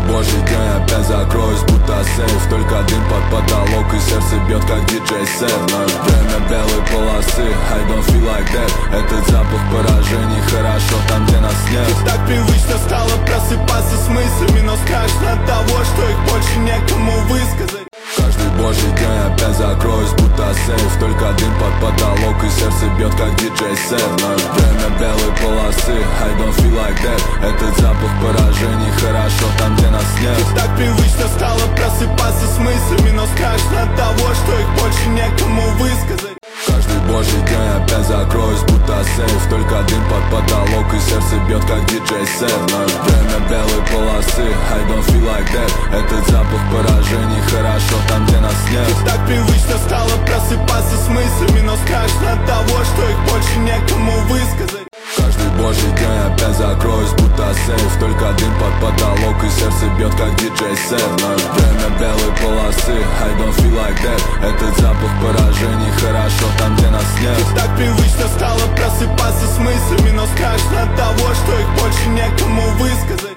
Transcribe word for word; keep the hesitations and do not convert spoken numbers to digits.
божий день, опять закроюсь, будто сейф. Только дым под потолок и сердце бьет, как диджей сет. Наше время белой полосы, I don't feel like that. Этот запах поражений, хорошо там, где нас нет. И так привычно стало просыпаться с мыслями, но страшно от того, что их больше некому высказать. Каждый божий день опять закроюсь, будто сейф. Только дым под потолок и сердце бьет, как диджей сет. Наше время белой полосы, I don't feel like that. Этот запах поражений, хорошо там, где нас нет. И так привычно стало просыпаться с мыслями, но страшно от того, что их больше некому высказать. Каждый божий день опять закроюсь, будто сейф. Только дым под потолок и сердце бьет, как диджей сет. Наше время белой полосы, I don't feel like that. Этот запах поражений, хорошо там, где нас нет. И так привычно стало просыпаться с мыслями, но страшно от того, что их больше некому высказать. Каждый божий день опять закроюсь, будто сейф. Только дым под потолок и сердце бьет, как диджей сет. Наше время белой полосы, I don't feel like that. Этот запах поражений, хорошо там, где нас нет. И так привычно стало просыпаться с мыслями,